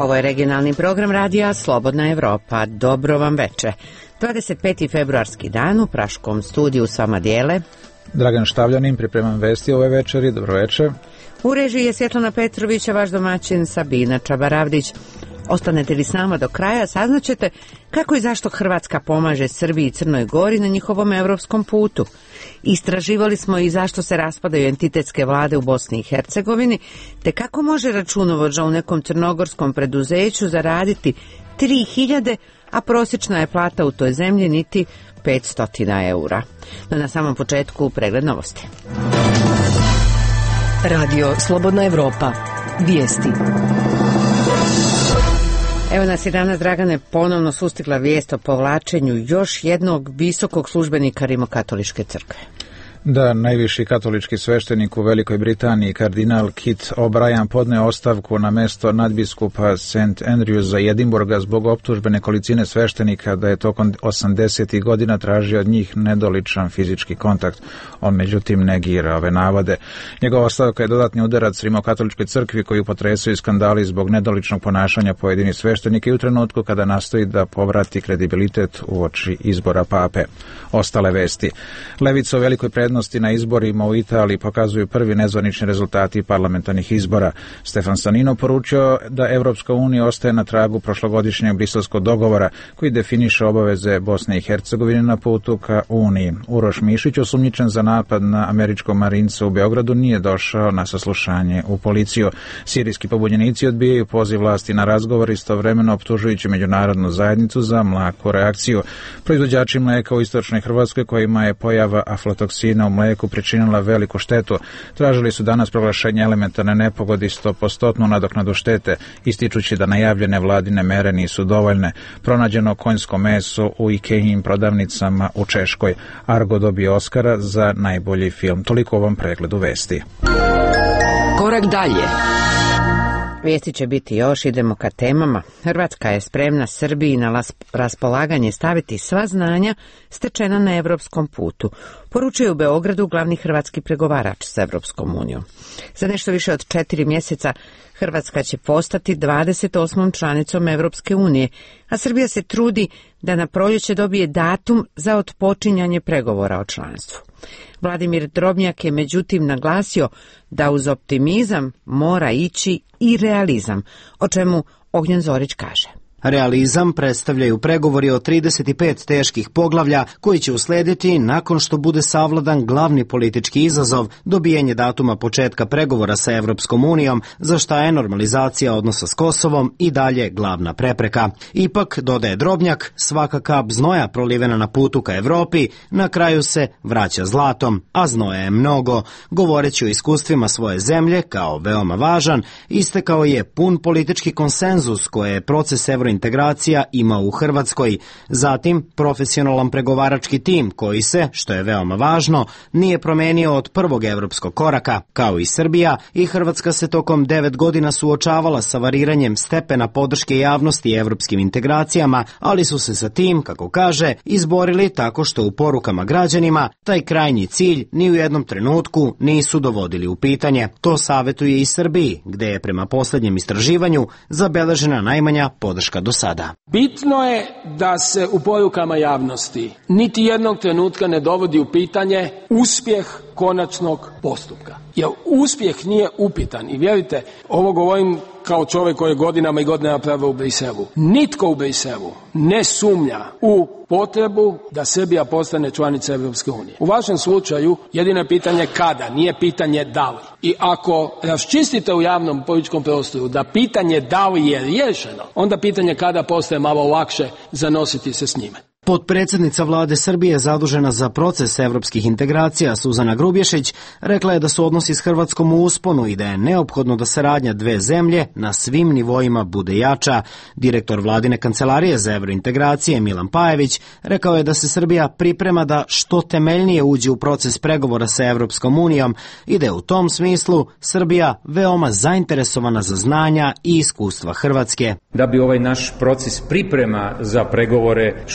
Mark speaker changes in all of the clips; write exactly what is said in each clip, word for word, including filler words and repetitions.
Speaker 1: Ovo je regionalni program radija Slobodna Evropa. Dobro vam veče. dvadeset peti februarski dan, u Praškom studiju s vama dijele
Speaker 2: Dragan Štavljanin, pripremam vesti ove večeri. Dobro večer.
Speaker 1: U režiji je Svjetlana Petrović, a vaš domaćin Sabina Čabaravdić. Ostanete li s nama do kraja, saznaćete kako i zašto Hrvatska pomaže Srbiji i Crnoj Gori na njihovom evropskom putu. Istraživali smo i zašto se raspadaju entitetske vlade u Bosni i Hercegovini, te kako može računovođa u nekom crnogorskom preduzeću zaraditi tri hiljade, a prosječna je plata u toj zemlji niti petsto eura. No na samom početku pregled novosti.
Speaker 3: Radio Slobodna Evropa. Vijesti.
Speaker 1: Evo nas i danas, Dragane, ponovno sustigla vijest o povlačenju još jednog visokog službenika Rimokatoličke crkve.
Speaker 2: Da, najviši katolički sveštenik u Velikoj Britaniji, kardinal Kit O'Brien, podneo ostavku na mesto nadbiskupa Saint Andrewsa Edinburgha zbog optužbe nekolicine sveštenika da je tokom osamdesetih godina tražio od njih nedoličan fizički kontakt. On međutim negira ove navode. Njegova ostavka je dodatni udarac Rimokatoličkoj crkvi koju potresaju skandali zbog nedoličnog ponašanja pojedinih sveštenika i u trenutku kada nastoji da povrati kredibilitet uoči izbora pape. Ostale vesti. Levica u velikoj prednosti na izborima u Italiji pokazuju prvi nezvanični rezultati parlamentarnih izbora. Stefan Stanino poručio da Evropska unija ostaje na tragu prošlogodišnjeg briselskog dogovora koji definiše obaveze Bosne i Hercegovine na putu ka Uniji. Uroš Mišić, osumnjičen za napad na američkog marinca u Beogradu, nije došao na saslušanje u policiju. Sirijski pobunjenici odbijaju poziv vlasti na razgovor, istovremeno optužujući međunarodnu zajednicu za mlaku reakciju. Proizvođači mleka u istočnoj Hrvatskoj, kojima je pojava aflatoksina u mleku pričinila veliku štetu, tražili su danas proglašenje elementarne nepogode i sto posto nadoknadu štete, ističući da najavljene vladine mere nisu dovoljne. Pronađeno konjsko meso u Ikejim prodavnicama u Češkoj. Argo dobio Oskara za najbolji film. Toliko u ovom pregledu vesti.
Speaker 3: Korak dalje.
Speaker 1: Vijesti će biti još, idemo ka temama. Hrvatska je spremna Srbiji na raspolaganje staviti sva znanja stečena na evropskom putu, poručuje u Beogradu glavni hrvatski pregovarač s Evropskom unijom. Za nešto više od četiri mjeseca Hrvatska će postati dvadeset osmom članicom Evropske unije, a Srbija se trudi da na proljeće dobije datum za otpočinjanje pregovora o članstvu. Vladimir Drobnjak je međutim naglasio da uz optimizam mora ići i realizam, o čemu Ognjen Zorić kaže.
Speaker 4: Realizam predstavljaju pregovori o trideset pet teških poglavlja koji će uslediti nakon što bude savladan glavni politički izazov, dobijanje datuma početka pregovora sa Evropskom unijom, za šta je normalizacija odnosa s Kosovom i dalje glavna prepreka. Ipak, dodaje Drobnjak, svaka kap znoja prolivena na putu ka Evropi na kraju se vraća zlatom, a znoja je mnogo. Govoreći o iskustvima svoje zemlje kao veoma važan, istekao je pun politički konsenzus koje je proces Evro integracija ima u Hrvatskoj. Zatim, profesionalan pregovarački tim koji se, što je veoma važno, nije promenio od prvog evropskog koraka. Kao i Srbija, i Hrvatska se tokom devet godina suočavala sa variranjem stepena podrške javnosti evropskim integracijama, ali su se sa tim, kako kaže, izborili tako što u porukama građanima taj krajnji cilj ni u jednom trenutku nisu dovodili u pitanje. To savjetuje i Srbiji, gde je prema posljednjem istraživanju zabeležena najmanja podrška do sada.
Speaker 5: Bitno je da se u porukama javnosti niti jednog trenutka ne dovodi u pitanje uspjeh konačnog postupka. Jer uspjeh nije upitan. I vjerujte, ovo govorim kao čovjek koji je godinama i godinama pravio u Briselu. Nitko u Briselu ne sumnja u potrebu da Srbija postane članica Evropske unije. U vašem slučaju jedino je pitanje kada, nije pitanje da li. I ako raščistite u javnom političkom prostoru da pitanje da li je riješeno, onda pitanje kada postaje malo lakše zanositi se s njime.
Speaker 4: Potpredsjednica vlade Srbije zadužena za proces evropskih integracija Suzana Grubješić rekla je da su odnosi s Hrvatskom u usponu i da je neophodno da saradnja dve zemlje na svim nivoima bude jača. Direktor vladine kancelarije za evrointegracije Milan Pajević rekao je da se Srbija priprema da što temeljnije uđe u proces pregovora sa Evropskom unijom i da je u tom smislu Srbija veoma zainteresovana za znanja i iskustva Hrvatske.
Speaker 6: Da bi ovaj naš proces priprema za pregovore što bolje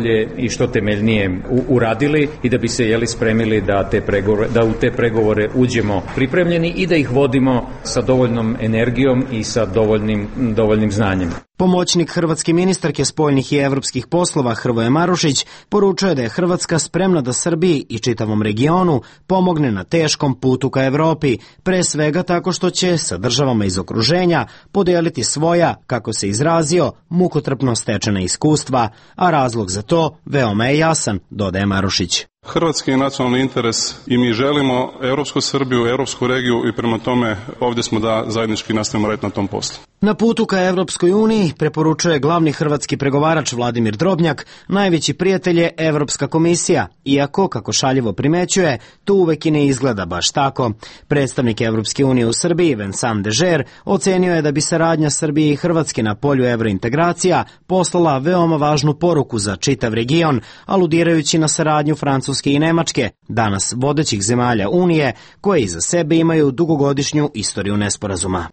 Speaker 6: bolje i što temeljnije uradili i da bi se jeli spremili da, te pregovore, da u te pregovore uđemo pripremljeni i da ih vodimo sa dovoljnom energijom i sa dovoljnim, dovoljnim znanjem.
Speaker 4: Pomoćnik hrvatske ministarke spoljnih i evropskih poslova Hrvoje Marušić poručuje da je Hrvatska spremna da Srbiji i čitavom regionu pomogne na teškom putu ka Evropi, pre svega tako što će sa državama iz okruženja podijeliti svoja, kako se izrazio, mukotrpno stečena iskustva, a razlog za to veoma je jasan, dodaje Marušić.
Speaker 7: Hrvatski je nacionalni interes i mi želimo europsku Srbiju, europsku regiju i prema tome ovdje smo da zajednički nastavimo raditi na tom poslu.
Speaker 4: Na putu ka Evropskoj uniji, preporučuje glavni hrvatski pregovarač Vladimir Drobnjak, najveći prijatelj je Evropska komisija, iako, kako šaljivo primećuje, to uvek i ne izgleda baš tako. Predstavnik Evropske unije u Srbiji, Vincent Dežer, ocenio je da bi saradnja Srbije i Hrvatske na polju evrointegracija poslala veoma važnu poruku za čitav region, aludirajući na saradnju Francuske i Nemačke, danas vodećih zemalja Unije, koje iza sebe imaju dugogodišnju istoriju nesporazuma.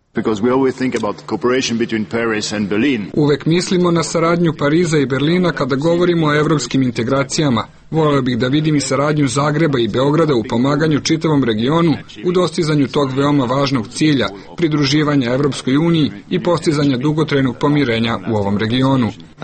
Speaker 8: Uvek mislimo na saradnju Pariza i Berlina kada govorimo o evropskim integracijama. Voleo bih da vidim i saradnju Zagreba i Beograda u pomaganju čitavom regionu u dostizanju tog veoma važnog cilja, pridruživanja Evropskoj uniji i postizanja dugotrajnog pomirenja u ovom regionu.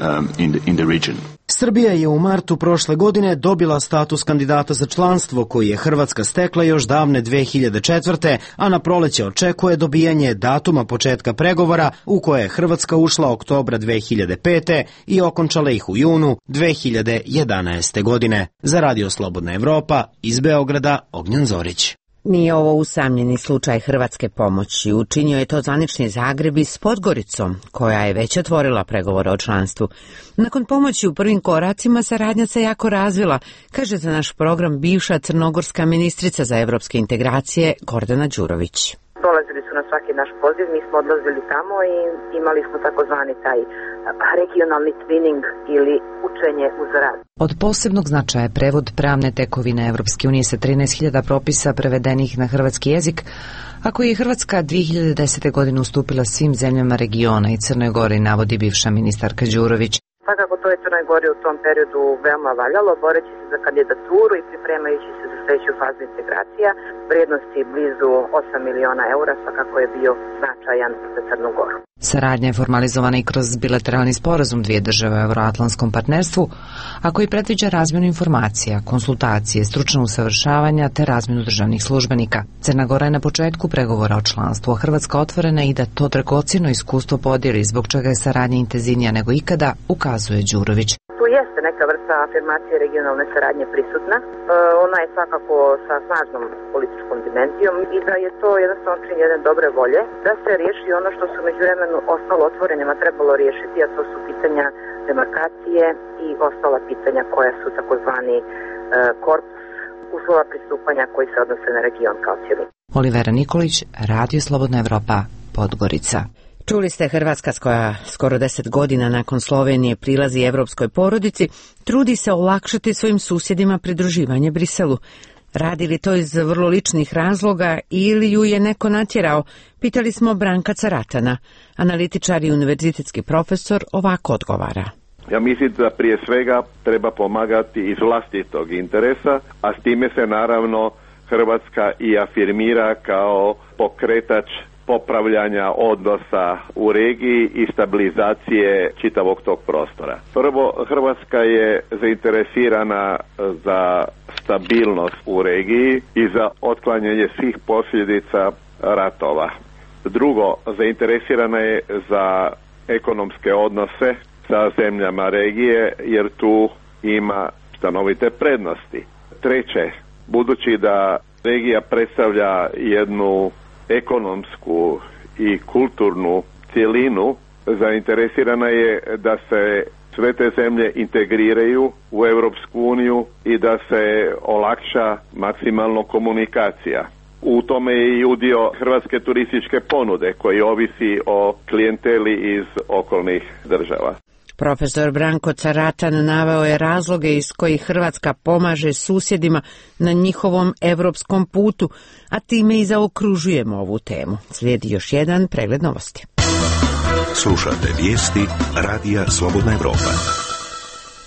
Speaker 4: Srbija je u martu prošle godine dobila status kandidata za članstvo koji je Hrvatska stekla još davne dve hiljade četvrte. a na proleće očekuje dobijanje datuma početka pregovora u koje je Hrvatska ušla oktobra dve hiljade pete. i okončala ih u junu dve hiljade jedanaeste. godine. Za Radio Slobodna Evropa iz Beograda, Ognjen Zorić.
Speaker 1: Nije ovo usamljeni slučaj hrvatske pomoći. Učinio je to zvanični Zagreb i s Podgoricom, koja je već otvorila pregovore o članstvu. Nakon pomoći u prvim koracima saradnja se jako razvila, kaže za naš program bivša crnogorska ministrica za evropske integracije Gordana Đurović.
Speaker 9: Dolazili su na svaki naš poziv, mi smo odlazili tamo i imali smo takozvani taj regionalni twinning ili učenje uz rad.
Speaker 10: Od posebnog značaja je prevod pravne tekovine Evropske unije sa trinaest hiljada propisa prevedenih na hrvatski jezik, a koji je Hrvatska dve hiljade desete. godine ustupila svim zemljama regiona i Crnoj Gori, navodi bivša ministarka Đurović.
Speaker 9: Svakako to je Crnoj Gori u tom periodu veoma valjalo, boreći se za kandidaturu i pripremajući se za sljedeću fazu integracija. Vrijednosti blizu osam miliona eura svakako je bio značajan za Crnu Goru.
Speaker 10: Saradnja je formalizovana i kroz bilateralni sporazum dvije države u Euroatlantskom partnerstvu, a koji predviđa razmjenu informacija, konsultacije, stručno usavršavanja te razmjenu državnih službenika. Crna Gora je na početku pregovora o članstvu, a Hrvatska otvorena i da to dragocjeno iskustvo podijeli, zbog čega je saradnja intenzivnija nego ikada, ukazuje Đurović.
Speaker 9: Tu jeste neka vrsta afirmacije regionalne saradnje prisutna. E, ona je svakako sa snažnom političkom dimenzijom i da je to jednostavno čin jedne dobre volje da se riješi ono što su međuvremenu ostalo otvorenima trebalo riješiti, a to su pitanja demarkacije i ostala pitanja koja su takozvani e, korpus uslova pristupanja koji se odnose na region kao cijeli.
Speaker 10: Olivera Nikolić, Radio Slobodna Evropa, Podgorica.
Speaker 1: Čuli ste, Hrvatska, koja skoro deset godina nakon Slovenije prilazi evropskoj porodici, trudi se olakšati svojim susjedima pridruživanje Briselu. Radi li to iz vrlo ličnih razloga ili ju je neko natjerao? Pitali smo Branka Caratana. Analitičar i univerzitetski profesor ovako odgovara.
Speaker 11: Ja mislim da prije svega treba pomagati iz vlastitog interesa, a s time se naravno Hrvatska i afirmira kao pokretač popravljanja odnosa u regiji i stabilizacije čitavog tog prostora. Prvo, Hrvatska je zainteresirana za stabilnost u regiji i za otklanjanje svih posljedica ratova. Drugo, zainteresirana je za ekonomske odnose sa zemljama regije, jer tu ima stanovite prednosti. Treće, budući da regija predstavlja jednu ekonomsku i kulturnu cjelinu, zainteresirana je da se sve te zemlje integriraju u Europsku uniju i da se olakša maksimalno komunikacija. U tome je i udio hrvatske turističke ponude koji ovisi o klijenteli iz okolnih država.
Speaker 1: Profesor Branko Caratan naveo je razloge iz kojih Hrvatska pomaže susjedima na njihovom evropskom putu, a time i zaokružujemo ovu temu. Slijedi još jedan pregled novosti.
Speaker 12: Slušate vijesti Radija Slobodna Evropa.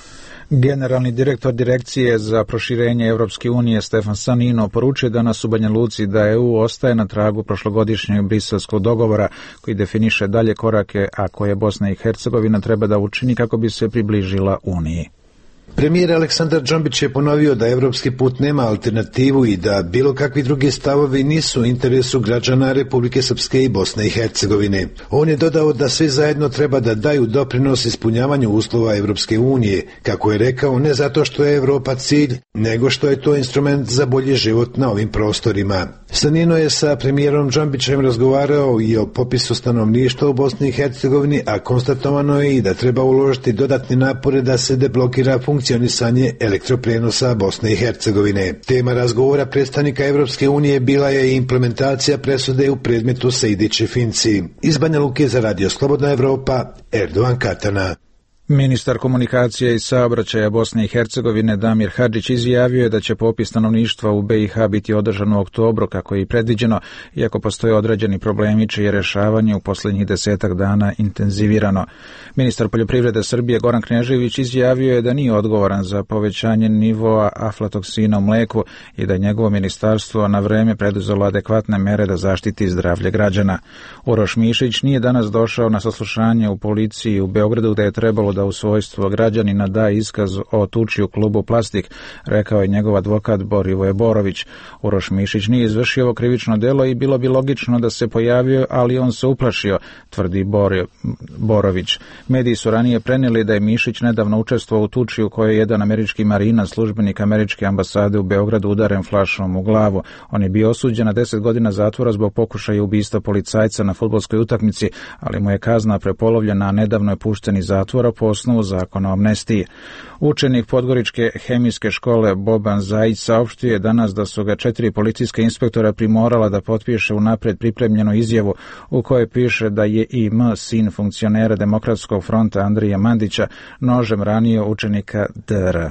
Speaker 2: Generalni direktor Direkcije za proširenje Evropske unije Stefan Sanino poručuje danas u Banja Luci da E U ostaje na tragu prošlogodišnjeg briselskog dogovora koji definiše dalje korake, a koje Bosna i Hercegovina treba da učini kako bi se približila Uniji.
Speaker 12: Premijer Aleksandar Džambić je ponovio da evropski put nema alternativu i da bilo kakvi drugi stavovi nisu u interesu građana Republike Srpske i Bosne i Hercegovine. On je dodao da svi zajedno treba da daju doprinos ispunjavanju uslova Evropske unije, kako je rekao, ne zato što je Evropa cilj, nego što je to instrument za bolji život na ovim prostorima. Sanino je sa premijerom Džambićem razgovarao i o popisu stanovništva u Bosni i Hercegovini, a konstatovano je i da treba uložiti dodatne napore da se deblokira funkcionisanje elektroprenosa Bosne i Hercegovine. Tema razgovora predstavnika Evropske unije bila je i implementacija presude u predmetu Sejdić i Finci. Iz Banja Luke za Radio Slobodna Evropa, Erdovan Katana.
Speaker 2: Ministar komunikacije i saobraćaja Bosne i Hercegovine Damir Hadžić izjavio je da će popis stanovništva u B i H biti održan u oktobru kako je i predviđeno, iako postoje određeni problemi čije rješavanje u posljednjih desetak dana intenzivirano. Ministar poljoprivrede Srbije Goran Knežević izjavio je da nije odgovoran za povećanje nivoa aflatoksina u mleku i da je njegovo ministarstvo na vreme preduzelo adekvatne mere da zaštiti zdravlje građana. Uroš Mišić nije danas došao na saslušanje u policiji u Beogradu gde je trebalo da u svojstvo građanina da iskaz o tuči u klubu Plastik, rekao je njegov advokat Borivoje Borović. Uroš Mišić nije izvršio ovo krivično delo i bilo bi logično da se pojavio, ali on se uplašio, tvrdi Bor, Borović. Mediji su ranije prenijeli da je Mišić nedavno učestvovao u tuči u kojoj je jedan američki marina, službenik američke ambasade u Beogradu, udaren flašom u glavu. On je bio osuđen na deset godina zatvora zbog pokušaja ubistva policajca na fudbalskoj utakmici, ali mu je kazna prepolovljena, a nedavno je pušten iz zatvora po osnovu zakona o amnestiji. Učenik Podgoričke hemijske škole Boban Zajić saopštio je danas da su ga četiri policijska inspektora primorala da potpiše unapred pripremljenu izjavu u kojoj piše da je I M, sin funkcionera Demokratskog fronta Andrija Mandića, nožem ranio učenika D R.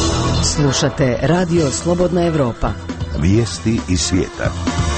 Speaker 3: Slušate Radio Slobodna Evropa.
Speaker 13: Vijesti iz svijeta.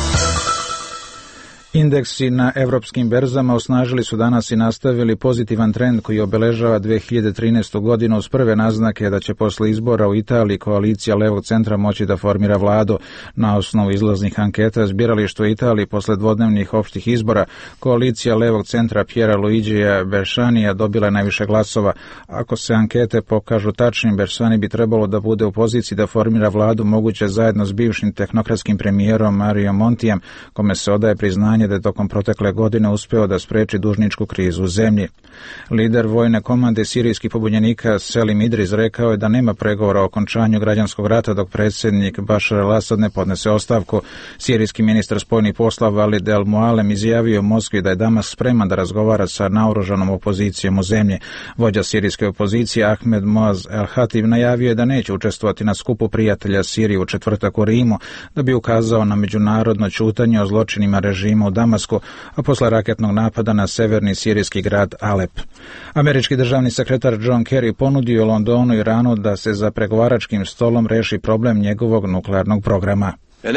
Speaker 2: Indeksi na evropskim berzama osnažili su danas i nastavili pozitivan trend koji obeležava dve hiljade trinaestu. godinu uz prve naznake da će posle izbora u Italiji koalicija levog centra moći da formira vladu. Na osnovu izlaznih anketa zbirališta u Italiji posle dvodnevnih opštih izbora koalicija levog centra Piera Luigija Bersanija dobila je najviše glasova. Ako se ankete pokažu tačnim, Bersani bi trebalo da bude u poziciji da formira vladu, moguće zajedno s bivšim tehnokratskim premijerom Mario Montijem, kome se odaje priznanje da je tokom protekle godine uspeo da spreči dužničku krizu u zemlji. Lider vojne komande sirijskih pobunjenika Selim Idris rekao je da nema pregovora o okončanju građanskog rata dok predsjednik Bashar al-Assad ne podnese ostavku. Sirijski ministar spoljnih poslova Walid el-Mualem izjavio u Moskvi da je Damas spreman da razgovara sa naoružanom opozicijom u zemlji. Vođa sirijske opozicije Ahmed Moaz el-Hatib najavio je da neće učestvovati na skupu prijatelja Sirije u četvrtak u Rimu da bi ukazao na međunarodno ćutanje o zločinima režima u Damasku, a posle raketnog napada na severni sirijski grad Alep. Američki državni sekretar John Kerry ponudio Londonu i Iranu da se za pregovaračkim stolom reši problem njegovog nuklearnog programa.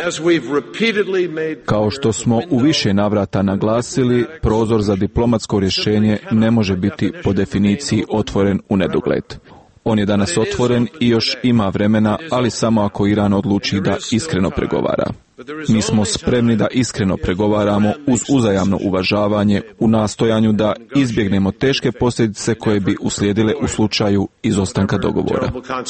Speaker 14: Kao što smo u više navrata naglasili, prozor za diplomatsko rješenje ne može biti po definiciji otvoren u nedogled. On je danas otvoren i još ima vremena, ali samo ako Iran odluči da iskreno pregovara. Mi smo spremni da iskreno pregovaramo uz uzajamno uvažavanje u nastojanju da izbjegnemo teške posljedice koje bi uslijedile u slučaju izostanka dogovora.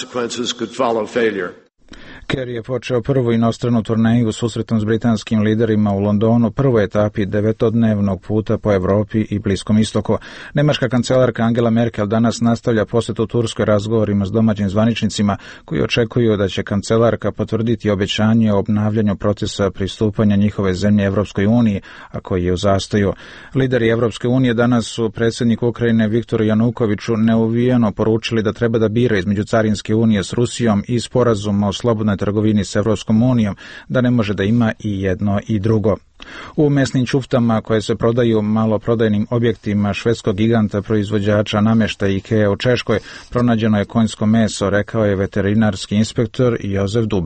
Speaker 2: Kerry je počeo prvu inostranu turneju susretom s britanskim liderima u Londonu, prvoj etapi devetodnevnog puta po Evropi i Bliskom istoku. Nemačka kancelarka Angela Merkel danas nastavlja posjetu Turskoj razgovorima s domaćim zvaničnicima koji očekuju da će kancelarka potvrditi obećanje o obnavljanju procesa pristupanja njihove zemlje Evropskoj uniji, a koji je u zastoju. Lideri Evropske unije danas su predsjedniku Ukrajine Viktoru Janukoviću neuvijeno poručili da treba da bira između carinske unije s Rusijom i sporazuma o slobodnoj trgovini s Evropskom unijom, da ne može da ima i jedno i drugo. U mesnim ćuftama koje se prodaju maloprodajnim objektima švedskog giganta proizvođača namještaja IKEA u Češkoj pronađeno je konjsko meso, rekao je veterinarski inspektor Jozef Duben.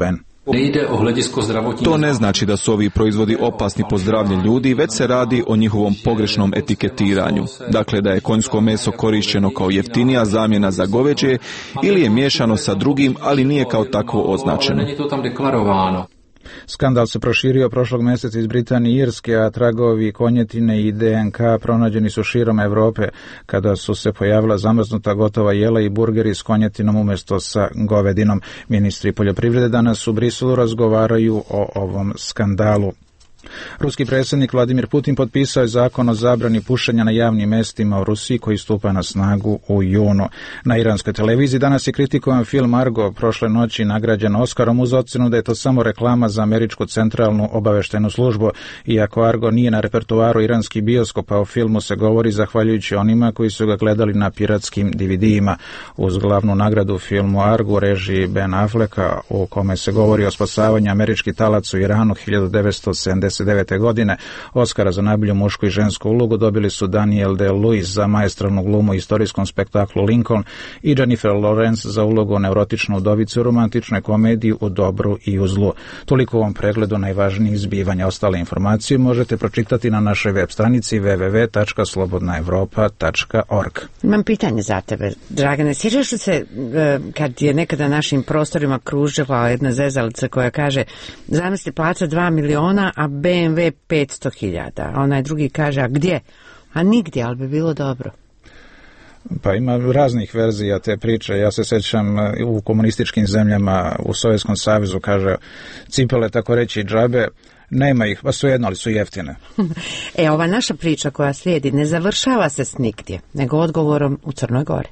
Speaker 14: To ne znači da su ovi proizvodi opasni po zdravlje ljudi, već se radi o njihovom pogrešnom etiketiranju. Dakle, da je konjsko meso korišćeno kao jeftinija zamjena za goveđe ili je miješano sa drugim, ali nije kao takvo označeno.
Speaker 2: Skandal se proširio prošlog mjeseca iz Britanije i Irske, a tragovi konjetine i D N K pronađeni su širom Europe kada su se pojavila zamrznuta gotova jela i burgeri s konjetinom umjesto sa govedinom. Ministri poljoprivrede danas u Briselu razgovaraju o ovom skandalu. Ruski predsjednik Vladimir Putin potpisao je zakon o zabrani pušenja na javnim mjestima u Rusiji koji stupa na snagu u junu. Na iranskoj televiziji danas je kritikovan film Argo, prošle noći nagrađen Oskarom uz ocjenu da je to samo reklama za američku centralnu obavještajnu službu. Iako Argo nije na repertoaru iranskih bioskopa, o filmu se govori zahvaljujući onima koji su ga gledali na piratskim D V D-ima. Uz glavnu nagradu u filmu Argo u režiji Ben Afflecka, u kome se govori o spasavanju američkih talaca u Iranu hiljadu devetsto sedamdeset devete. godine, Oskara za najbolju mušku i žensku ulogu dobili su Daniel Day-Lewis za maestralnu glumu u istorijskom spektaklu Lincoln i Jennifer Lawrence za ulogu neurotičnu udovicu u romantičnoj komediji U dobru i u zlu. Toliko u ovom pregledu najvažnijih zbivanja. Ostale informacije možete pročitati na našoj web stranici w w w tačka slobodna evropa tačka org.
Speaker 1: Imam pitanje za tebe, Dragane. Sjećaš li se kad je nekada našim prostorima kružila jedna zezalica koja kaže zamisli plaća dva miliona, a B M W petsto hiljada. A onaj drugi kaže, a gdje? A nigdje, ali bi bilo dobro.
Speaker 2: Pa ima raznih verzija te priče. Ja se sjećam u komunističkim zemljama, u Sovjetskom savezu, kaže, cipele tako reći džabe, nema ih, pa su jedno, ali su jeftine.
Speaker 1: E, ova naša priča koja slijedi ne završava se s nigdje, nego odgovorom u Crnoj Gori.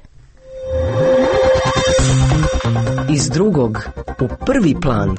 Speaker 3: Iz drugog u prvi plan.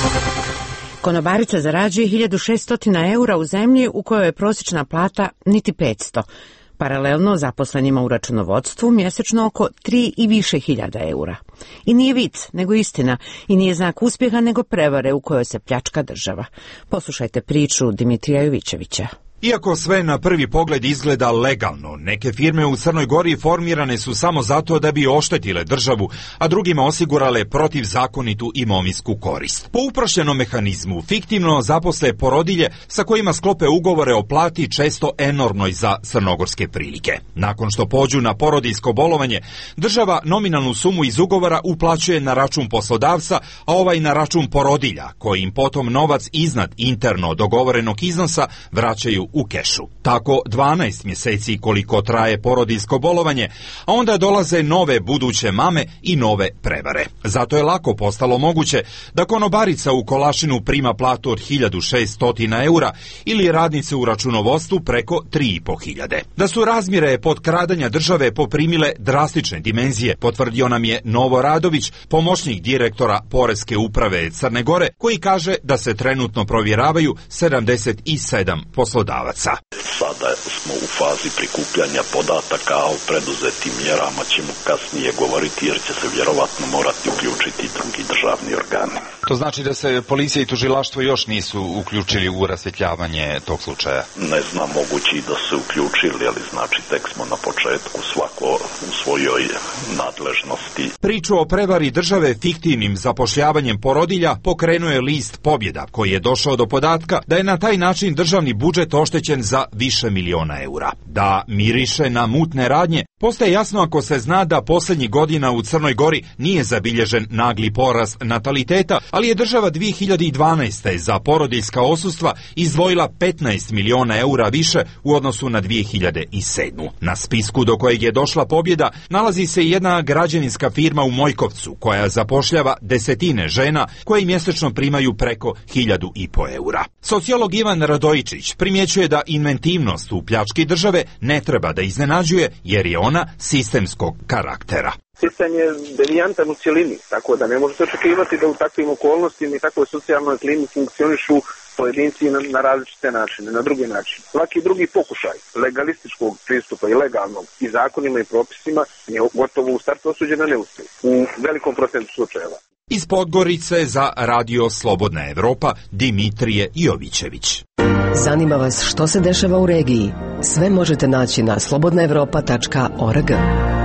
Speaker 1: Konobarica zarađuje hiljadu šesto eura u zemlji u kojoj je prosječna plata niti petsto. Paralelno zaposlenima u računovodstvu mjesečno oko tri i više hiljada eura. I nije vic, nego istina. I nije znak uspjeha, nego prevare u kojoj se pljačka država. Poslušajte priču Dimitrija Jovićevića.
Speaker 15: Iako sve na prvi pogled izgleda legalno, neke firme u Crnoj Gori formirane su samo zato da bi oštetile državu, a drugima osigurale protivzakonitu imovinsku korist. Po uprošćenom mehanizmu fiktivno zaposle porodilje sa kojima sklope ugovore o plati često enormnoj za crnogorske prilike. Nakon što pođu na porodiljsko bolovanje, država nominalnu sumu iz ugovora uplaćuje na račun poslodavca, a ovaj na račun porodilja, koji im potom novac iznad interno dogovorenog iznosa vraćaju u kešu. Tako dvanaest mjeseci koliko traje porodiljsko bolovanje, a onda dolaze nove buduće mame i nove prevare. Zato je lako postalo moguće da konobarica u Kolašinu prima platu od hiljadu šesto eura ili radnice u računovodstvu preko tri i po hiljade. Da su razmjere potkradanja države poprimile drastične dimenzije, potvrdio nam je Novo Radović, pomoćnik direktora Poreske uprave Crne Gore, koji kaže da se trenutno provjeravaju sedamdeset sedam poslodavaca.
Speaker 16: Sada smo u fazi prikupljanja podataka, a o preduzetim mjerama ćemo kasnije govoriti jer će se vjerovatno morati uključiti drugi državni organi.
Speaker 17: To znači da se policija i tužilaštvo još nisu uključili u rasvjetljavanje tog slučaja?
Speaker 16: Ne znam, mogući da se uključili, ali znači tek smo na početku, svako u svojoj nadležnosti.
Speaker 15: Priču o prevari države fiktivnim zapošljavanjem porodilja pokrenuo je list Pobjeda, koji je došao do podatka da je na taj način državni budžet oštećen za više miliona eura. Da miriše na mutne radnje postaje jasno ako se zna da posljednjih godina u Crnoj Gori nije zabilježen nagli porast nataliteta, ali je država dvije hiljade dvanaeste. za porodiljska odsustva izdvojila petnaest miliona eura više u odnosu na dvije hiljade sedmu. Na spisku do kojeg je došla Pobjeda nalazi se jedna građevinska firma u Mojkovcu koja zapošljava desetine žena koje mjesečno primaju preko hiljadu i po eura. Sociolog Ivan Radojičić primjećuje da inventivnost u pljački države ne treba da iznenađuje jer je ona sistemskog karaktera.
Speaker 18: Sistem je devijantan u cjelini, tako da ne možete očekivati da u takvim okolnostima i takvoj socijalnoj klimi funkcionišu pojedinci na, na različite načine, na drugi način. Svaki drugi pokušaj legalističkog pristupa i legalnog i zakonima i propisima je gotovo u startu osuđen na neuspjeh u velikom procentu slučajeva.
Speaker 15: Iz Podgorice za Radio Slobodna Evropa Dimitrije Jovićević.
Speaker 3: Zanima vas što se dešava u regiji? Sve možete naći na slobodna evropa tačka org.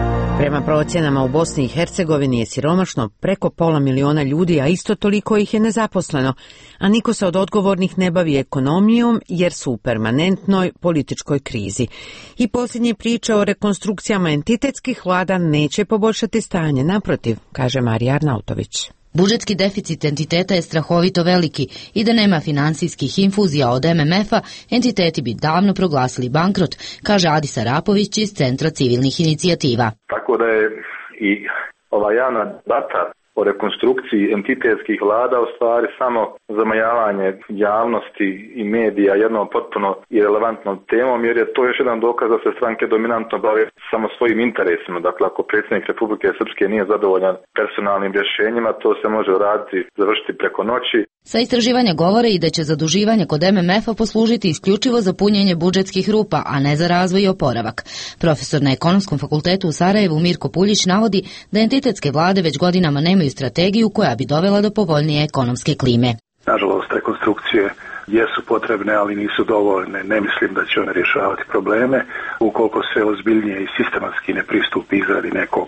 Speaker 1: Prema procjenama u Bosni i Hercegovini je siromašno preko pola miliona ljudi, a isto toliko ih je nezaposleno, a niko se od odgovornih ne bavi ekonomijom jer su u permanentnoj političkoj krizi. I posljednje priče o rekonstrukcijama entitetskih vlada neće poboljšati stanje, naprotiv, kaže Marija Arnautović.
Speaker 19: Budžetski deficit entiteta je strahovito veliki i da nema finansijskih infuzija od em em ef-a, entiteti bi davno proglasili bankrot, kaže Adis Arapović iz Centra civilnih inicijativa.
Speaker 20: Tako da je i ova javna debata o rekonstrukciji entitetskih vlada u stvari samo zamajavanje javnosti i medija jednom potpuno irelevantnom temom, jer je to još jedan dokaz da se stranke dominantno bave samo svojim interesima. Dakle, ako predsjednik Republike Srpske nije zadovoljan personalnim rješenjima, to se može uraditi, završiti preko noći.
Speaker 19: Sa istraživanja govore i da će zaduživanje kod em em ef-a poslužiti isključivo za punjenje budžetskih rupa, a ne za razvoj i oporavak. Profesor na Ekonomskom fakultetu u Sarajevu Mirko Puljić navodi da entitetske vlade već godinama nemaju strategiju koja bi dovela do povoljnije ekonomske klime.
Speaker 21: Nažalost, rekonstrukcije jesu potrebne, ali nisu dovoljne. Ne mislim da će one rješavati probleme ukoliko se ozbiljnije i sistematski ne pristupi izradi nekog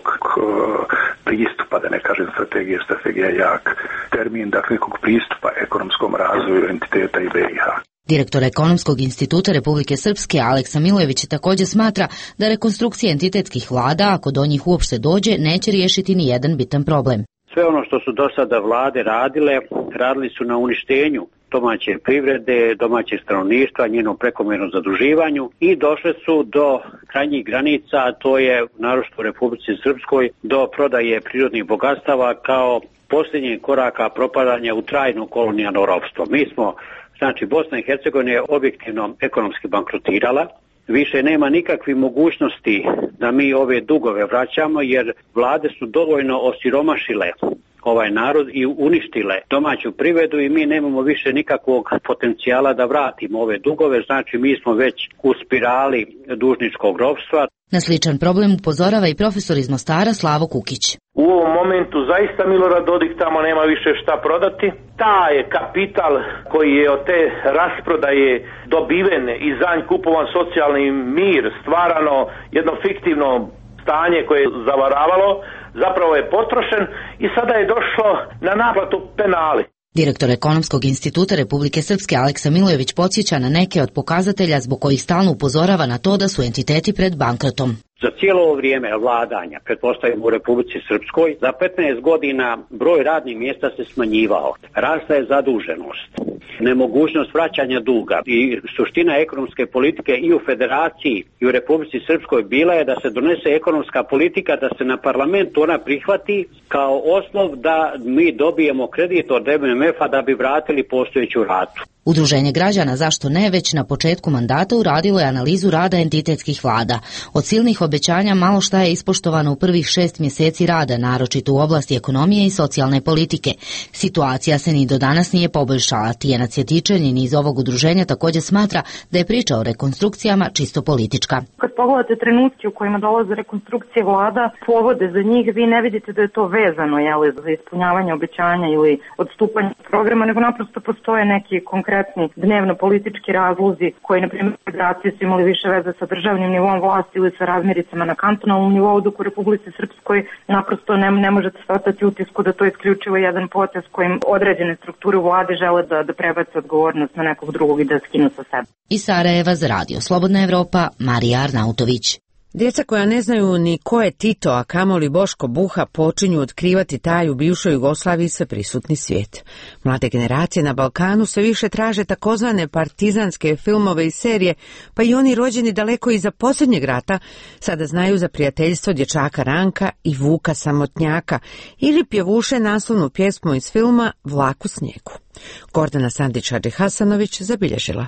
Speaker 21: pristupa, da ne kažem strategije, strategija je jak termin, dakle nekog pristupa ekonomskom razvoju entiteta i be i ha.
Speaker 19: Direktor Ekonomskog instituta Republike Srpske Aleksa Milojević također smatra da rekonstrukcija entitetskih vlada, ako do njih uopšte dođe, neće riješiti ni jedan bitan problem.
Speaker 22: Sve ono što su do sada vlade radile, radili su na uništenju domaće privrede, domaćeg stanovništva, njenom prekomjernom zaduživanju i došle su do krajnjih granica, a to je naročito u Republici Srpskoj, do prodaje prirodnih bogatstava kao posljednjeg koraka propadanja u trajno kolonijalno ropstvo. Mi smo, znači Bosna i Hercegovina je objektivno ekonomski bankrotirala. Više nema nikakvih mogućnosti da mi ove dugove vraćamo jer vlade su dovoljno osiromašile ovaj narod i uništile domaću privredu i mi nemamo više nikakvog potencijala da vratimo ove dugove, znači mi smo već u spirali dužničkog ropstva.
Speaker 19: Na sličan problem upozorava i profesor iz Mostara Slavo Kukić.
Speaker 23: U ovom momentu zaista Milorad Dodik tamo nema više šta prodati. Taj je kapital koji je od te rasprodaje dobiven i za nj kupovan socijalni mir, stvarano jedno fiktivno stanje koje je zavaravalo, zapravo je potrošen i sada je došlo na naplatu penali.
Speaker 19: Direktor Ekonomskog instituta Republike Srpske Aleksa Milojević podsjeća na neke od pokazatelja zbog kojih stalno upozorava na to da su entiteti pred bankrotom.
Speaker 22: Za cijelo ovo vrijeme vladanja, pretpostavljamo u Republici Srpskoj, za petnaest godina broj radnih mjesta se smanjivao. Rasla je zaduženost, nemogućnost vraćanja duga i suština ekonomske politike i u Federaciji i u Republici Srpskoj bila je da se donese ekonomska politika, da se na parlamentu ona prihvati kao osnov da mi dobijemo kredit od em em ef-a da bi vratili postojeću ratu.
Speaker 19: Udruženje građana Zašto ne već na početku mandata uradilo je analizu rada entitetskih vlada. Od silnih obećanja malo šta je ispoštovano u prvih šest mjeseci rada, naročito u oblasti ekonomije i socijalne politike. Situacija se ni do danas nije poboljšala. Tijana Cvjetičanin iz ovog udruženja također smatra da je priča o rekonstrukcijama čisto politička.
Speaker 24: Kad pogledate trenutke u kojima dolaze rekonstrukcije vlada, povode za njih, vi ne vidite da je to vezano jeli, za ispunjavanje obećanja ili odstupanje programa, nego naprosto postoje neki konkretni dnevno politički razlozi koji, na primjer, federacije su imali više veze sa državnim nivom vlasti ili sa razmiricama na kantonalnom nivou, dok u Republici Srpskoj naprosto ne, ne možete statati utisku da to isključivo jedan potez kojim određene strukture u vlade žele da, da prebace odgovornost na nekog drugog i da skinu sa sebe.
Speaker 19: Iz Sarajeva za Radio Slobodna Evropa, Marija Arnautović.
Speaker 1: Djeca koja ne znaju ni ko je Tito, a kamoli Boško Buha, počinju otkrivati taj u bivšoj Jugoslaviji sveprisutni svijet. Mlade generacije na Balkanu sve više traže takozvane partizanske filmove i serije, pa i oni rođeni daleko iza posljednjeg rata sada znaju za prijateljstvo dječaka Ranka i Vuka Samotnjaka ili pjevuše naslovnu pjesmu iz filma Vlak u snijegu. Gordana Sandić-Hadži-Hasanović zabilježila.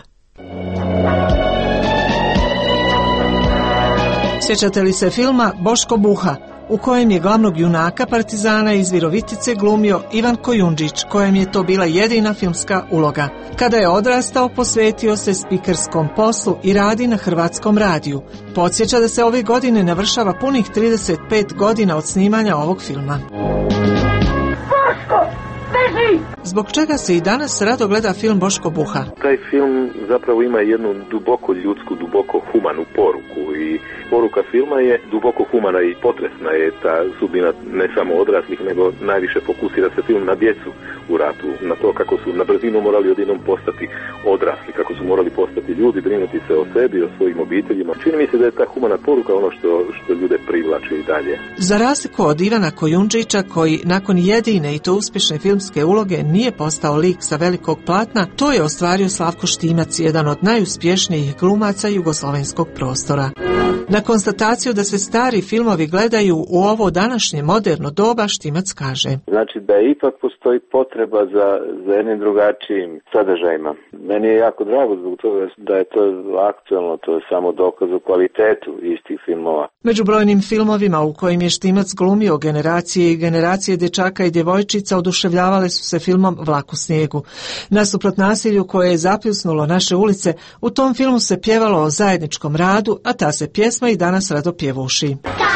Speaker 25: Sjećate li se filma Boško Buha, u kojem je glavnog junaka partizana iz Virovitice glumio Ivan Kojundžić, kojem je to bila jedina filmska uloga. Kada je odrastao, posvetio se spikerskom poslu i radi na Hrvatskom radiju. Podsjeća da se ove godine navršava punih trideset pet godina od snimanja ovog filma.
Speaker 26: Boško, beži!
Speaker 25: zbog čega se i danas rado gleda film Boško Buha.
Speaker 4: Taj film zapravo ima jednu duboko ljudsku, duboko humanu poruku i poruka filma je duboko humana i potresna je ta sudbina ne samo odraslih, nego najviše fokusira se film na djecu u ratu, na to kako su na brzinu morali odjednom postati odrasli, kako su morali postati ljudi, brinuti se o sebi, o svojim obiteljima. Čini mi se da je ta humana poruka ono što, što ljude privlači i dalje.
Speaker 25: Za razliku od Ivana Kojundžića, koji nakon jedine i to uspješne filmske uloge nije postao lik sa velikog platna, to je ostvario Slavko Štimac, jedan od najuspješnijih glumaca jugoslovenskog prostora. Na konstataciju da se stari filmovi gledaju u ovo današnje moderno doba, Štimac kaže:
Speaker 5: Znači da ipak postoji potreba za, za jednim drugačijim sadržajima. Meni je jako drago zbog toga da je to aktualno, to je samo dokaz o kvalitetu istih filmova.
Speaker 25: Među brojnim filmovima u kojim je Štimac glumio generacije i generacije dječaka i djevojčica oduševljavale su se filmom Vlak u snijegu. Nasuprot nasilju koje je zapljusnulo naše ulice, u tom filmu se pjevalo o zajedničkom radu, a ta se pjesma i danas rado pjevuši.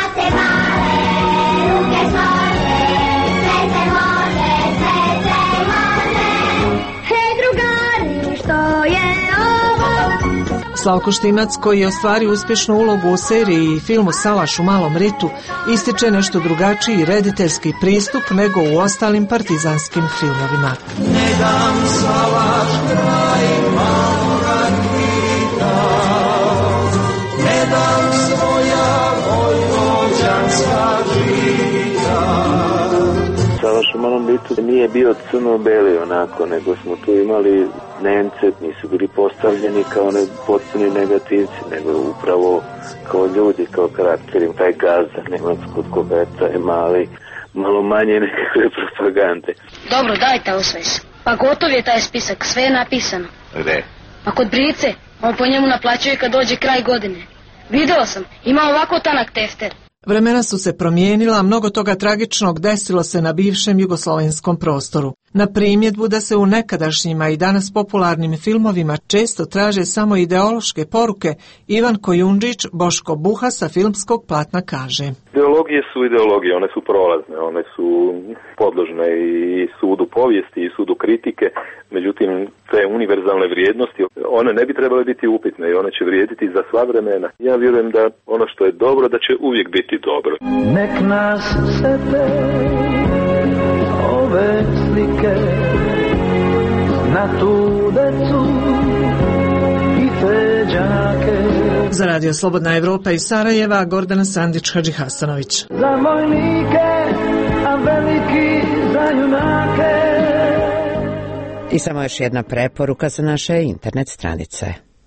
Speaker 25: Slavko Štimac, koji je ostvario uspješnu ulogu u seriji i filmu Salaš u malom ritu, ističe nešto drugačiji rediteljski pristup nego u ostalim partizanskim filmovima. Ne dam salaš kraj maloga rita, ne dam svoja vojvođanska žita.
Speaker 5: Salaš u malom ritu nije bio crno-beli onako, nego smo tu imali Nemce, nisu bili postavljeni kao ne, potpuni negativci, nego upravo kao ljudi, kao karakteri. Taj gazda nemačkog koga je mali, malo manje nekakve propagande.
Speaker 6: Dobro, dajte osveš. Pa gotov je taj spisak, sve je napisano.
Speaker 5: Gde?
Speaker 6: Pa kod Brice, on po njemu naplaćuje kad dođe kraj godine. Video sam, ima ovako tanak tefter.
Speaker 25: Vremena su se promijenila, mnogo toga tragičnog desilo se na bivšem jugoslovenskom prostoru. Na primjedbu da se u nekadašnjima i danas popularnim filmovima često traže samo ideološke poruke, Ivan Kojundžić, Boško Buha sa filmskog platna kaže:
Speaker 4: Ideologije su ideologije, one su prolazne, one su podložne i sudu povijesti i sudu kritike, međutim te univerzalne vrijednosti, one ne bi trebale biti upitne i one će vrijediti za sva vremena. Ja vjerujem da ono što je dobro, da će uvijek biti dobro.
Speaker 7: Nek nas sete ove slike na tu decu i te đake.
Speaker 25: Za Radio Slobodna Evropa iz Sarajeva, Gordana Sandić-Hadži Hasanović.
Speaker 7: Za vojnike, a veliki za junake.
Speaker 1: I samo još jedna preporuka za naše internet stranice.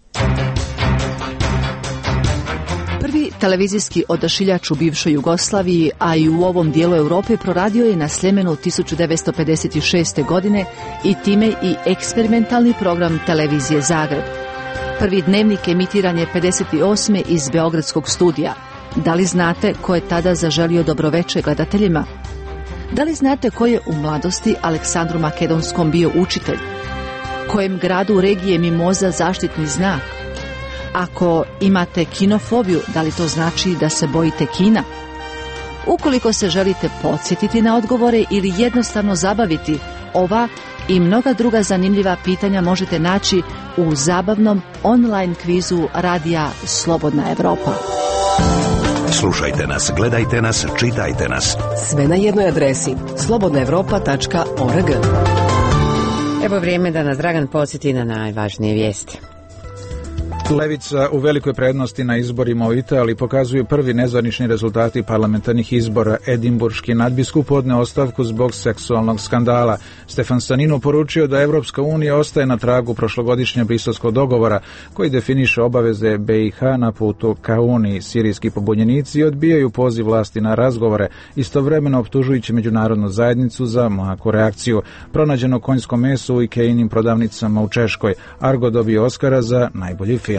Speaker 8: Prvi televizijski odašiljač u bivšoj Jugoslaviji, a i u ovom dijelu Europe, proradio je na Sljemenu tisuću devetsto pedeset šeste. godine i time i eksperimentalni program televizije Zagreb. Prvi dnevnik emitiran je pedeset osme iz Beogradskog studija. Da li znate ko je tada zaželio dobroveče gledateljima? Da li znate ko je u mladosti Aleksandru Makedonskom bio učitelj? Kojem gradu u regiji Mimoza zaštitni znak? Ako imate kinofobiju, da li to znači da se bojite kina? Ukoliko se želite podsjetiti na odgovore ili jednostavno zabaviti, ova i mnoga druga zanimljiva pitanja možete naći u zabavnom online kvizu radija Slobodna Evropa.
Speaker 13: Slušajte nas, gledajte nas, čitajte nas.
Speaker 3: Sve na jednoj adresi slobodna evropa tačka org.
Speaker 1: Evo vrijeme da nas Dragan podsjeti na najvažnije vijesti.
Speaker 2: Levica u velikoj prednosti na izborima u Italiji pokazuju prvi nezvanični rezultati parlamentarnih izbora. Edimburški nadbiskup podneo ostavku zbog seksualnog skandala. Stefan Stanino poručio da Evropska unija ostaje na tragu prošlogodišnjeg briselskog dogovora koji definiše obaveze B i H na putu ka Uniji. Sirijski pobunjenici odbijaju poziv vlasti na razgovore, istovremeno optužujući međunarodnu zajednicu za mlaku reakciju. Pronađeno konjsko meso u Ikeinim prodavnicama u Češkoj. Argo dobio Oskara za najbolji film.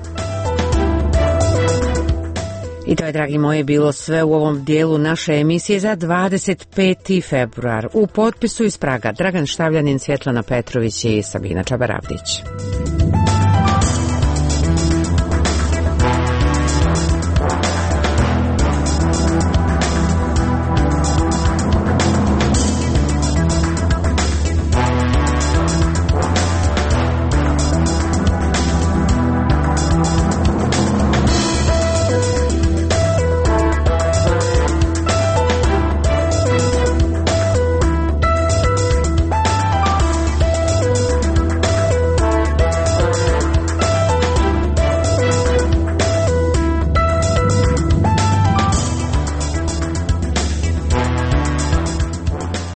Speaker 1: I to je, dragi moji, bilo sve u ovom dijelu naše emisije za dvadeset peti februar. U potpisu iz Praga Dragan Štavljanin, Svjetlana Petrović i Sabina Čabaravdić.